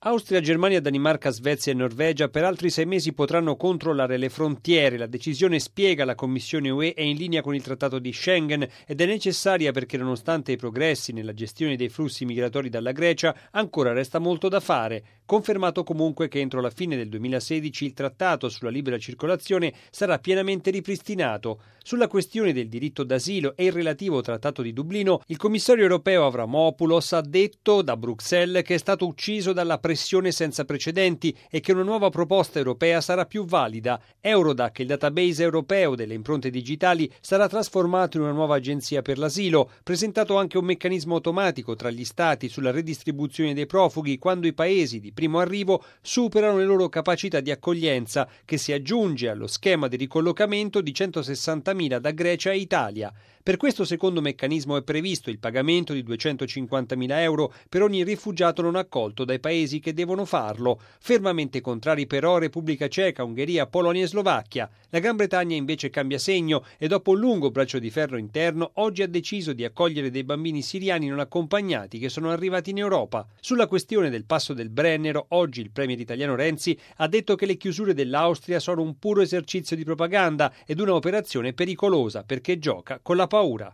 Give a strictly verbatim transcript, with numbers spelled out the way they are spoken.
Austria, Germania, Danimarca, Svezia e Norvegia per altri sei mesi potranno controllare le frontiere. La decisione, spiega la Commissione U E, è in linea con il Trattato di Schengen ed è necessaria perché, nonostante i progressi nella gestione dei flussi migratori dalla Grecia, ancora resta molto da fare. Confermato comunque che entro la fine del duemilasedici il Trattato sulla libera circolazione sarà pienamente ripristinato. Sulla questione del diritto d'asilo e il relativo Trattato di Dublino, il commissario europeo Avramopoulos ha detto da Bruxelles che è stato ucciso dalla pressione senza precedenti e che una nuova proposta europea sarà più valida. Eurodac, il database europeo delle impronte digitali, sarà trasformato in una nuova agenzia per l'asilo. Presentato anche un meccanismo automatico tra gli stati sulla redistribuzione dei profughi quando i paesi di primo arrivo superano le loro capacità di accoglienza, che si aggiunge allo schema di ricollocamento di centosessantamila da Grecia e Italia. Per questo secondo meccanismo è previsto il pagamento di duecentocinquantamila euro per ogni rifugiato non accolto dai paesi che devono farlo. Fermamente contrari però Repubblica Ceca, Ungheria, Polonia e Slovacchia. La Gran Bretagna invece cambia segno e dopo un lungo braccio di ferro interno oggi ha deciso di accogliere dei bambini siriani non accompagnati che sono arrivati in Europa. Sulla questione del passo del Brennero, oggi il premier italiano Renzi ha detto che le chiusure dell'Austria sono un puro esercizio di propaganda ed una operazione pericolosa perché gioca con la paura.